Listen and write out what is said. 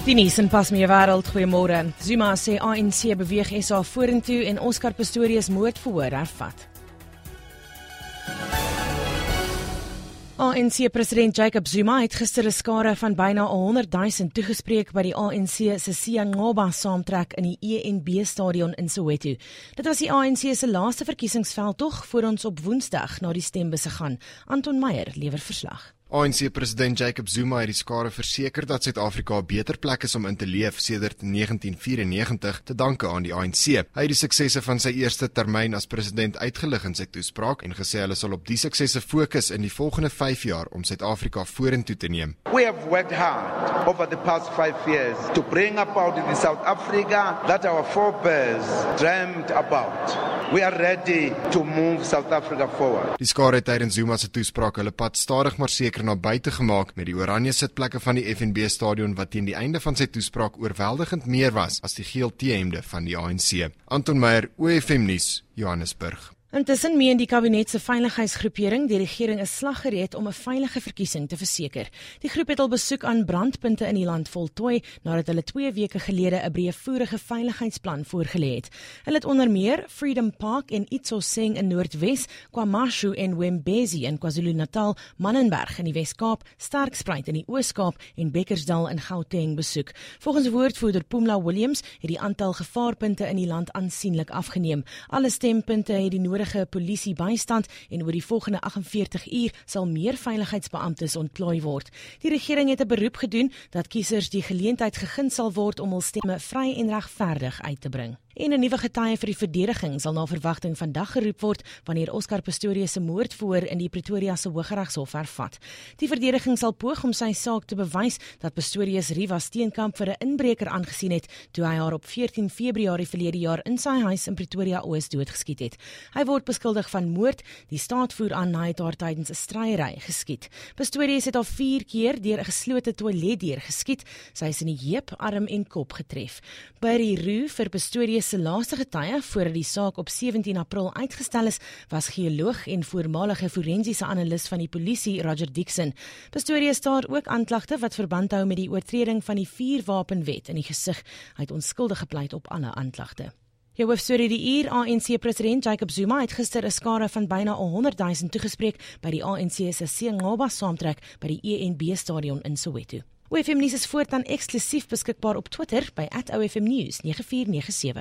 Die nuus in Pasmee Wêreld, goeiemôre. Zuma sê ANC beweeg SA vorentoe en Oscar Pistorius moordverhoor hervat. ANC-president Jacob Zuma het gister 'n skare van byna 100,000 toegespreek by die ANC se Siyanqoba saamtrek in die ENB-stadion in Soweto. Dit was die ANC se laaste verkiesingsveldtog voor ons op Woensdag na die stembusse gaan. Anton Meyer lewer verslag. ANC-president Jacob Zuma het die skare verseker dat Suid-Afrika 'n beter plek is om in te leef sedert 1994 te danke aan die ANC. Hy het die suksesse van sy eerste termyn as president uitgelig in sy toespraak en gesê hulle sal op die suksesse fokus in die volgende 5 jaar om Suid-Afrika vorentoe te neem. We have worked hard over the past 5 years to bring about the South Africa that our forebears dreamed about. We are ready to move South Africa forward. Die skare het tydens Zuma se toespraak hulle pad stadig maar seker na buite gemaak met die oranje sitplekke van die FNB-stadion wat teen die einde van sy toespraak oorweldigend meer was as die geel T-hemde van die ANC. Anton Meyer, OFM nuus, Johannesburg. Intussen meen die kabinet se veiligheidsgroepering die regering is slaggereed om 'n veilige verkiesing te verseker. Die groep het al besoek aan brandpunte in die land voltooi nadat hulle 2 weke gelede 'n breëvoerige veiligheidsplan voorgelê het. Hulle het onder meer Freedom Park en Itsoseng in Noordwes, KwaMashu en Wembezi in KwaZulu-Natal, Mannenberg in die Wes-Kaap, Sterkspruit in die Oos-Kaap en Bekkersdal in Gauteng besoek. Volgens woordvoerder Pumla Williams het die aantal gevaarpunte in die land aansienlik afgeneem. Alle stempunte het die polisie bystand en oor die volgende 48 uur sal meer veiligheidsbeamptes ontplooi word. Die regering het 'n beroep gedoen dat kiesers die geleentheid gegee sal word om hul stemme vry en regverdig uit te bring. En 'n nuwe getuie vir die verdediging sal na verwagting vandag geroep word wanneer Oscar Pistorius se moordverhoor in die Pretoria se Hooggeregshof hervat. Die verdediging sal poog om sy saak te bewys dat Pistorius Riva Steenkamp vir 'n inbreker aangesien het toe hy haar op 14 Februarie verlede jaar in sy huis in Pretoria Oos doodgeskiet het. Hy word beskuldig van moord. Die staat voer aan hy het haar tydens 'n stryery geskiet. Pistorius het haar 4 keer deur 'n geslote toiletdeur geskiet. Sy is in die heup, arm en kop getref. By die roe vir Pistorius se laaste getuie voordat die saak op 17 April uitgestel is, was geoloog en voormalige forensiese analis van die polisie Roger Dixon. Pistorius staar ook aanklagte wat verband hou met die oortreding van die vuurwapenwet in die gesig. Hy het onskuldig gepleit op alle aanklagte. Jou hoofstorie die uur, ANC-president Jacob Zuma het gister 'n skare van byna 100,000 toegespreek by die ANC se Siyanqoba saamtrek by die ENB-stadion in Soweto. OFM nuus is voortaan eksklusief beskikbaar op Twitter by @OFM News 9497.